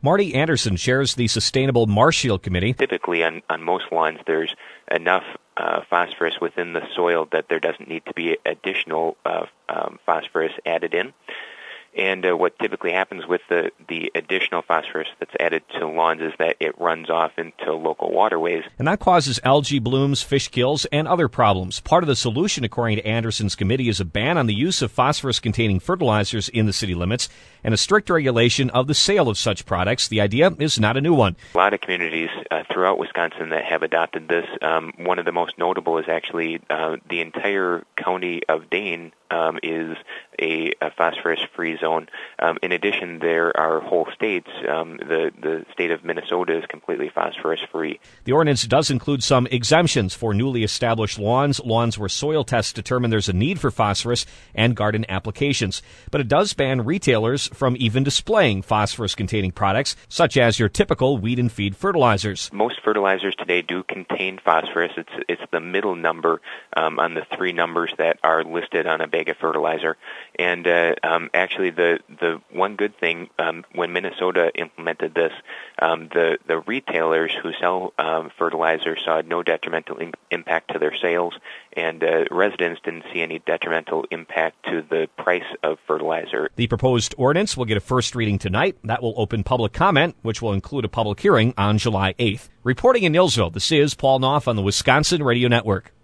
Marty Anderson chairs the Sustainable Marsh Shield Committee. Typically on most lawns there's enough phosphorus within the soil that there doesn't need to be additional phosphorus added in. And what typically happens with the additional phosphorus that's added to lawns is that it runs off into local waterways. And that causes algae blooms, fish kills, and other problems. Part of the solution, according to Anderson's committee, is a ban on the use of phosphorus-containing fertilizers in the city limits and a strict regulation of the sale of such products. The idea is not a new one. A lot of communities throughout Wisconsin that have adopted this. One of the most notable is actually the entire county of Dane is a phosphorus-free zone. In addition, there are whole states. The state of Minnesota is completely phosphorus-free. The ordinance does include some exemptions for newly established lawns where soil tests determine there's a need for phosphorus, and garden applications. But it does ban retailers from even displaying phosphorus-containing products, such as your typical weed and feed fertilizers. Most fertilizers today do contain phosphorus. It's the middle number on the three numbers that are listed on a bag of fertilizer. And actually, the one good thing when Minnesota implemented this, the retailers who sell fertilizer saw no detrimental impact to their sales, and residents didn't see any detrimental impact to the price of fertilizer. The proposed ordinance will get a first reading tonight. That will open public comment, which will include a public hearing on July 8th. Reporting in Nielsville, this is Paul Knopf on the Wisconsin Radio Network.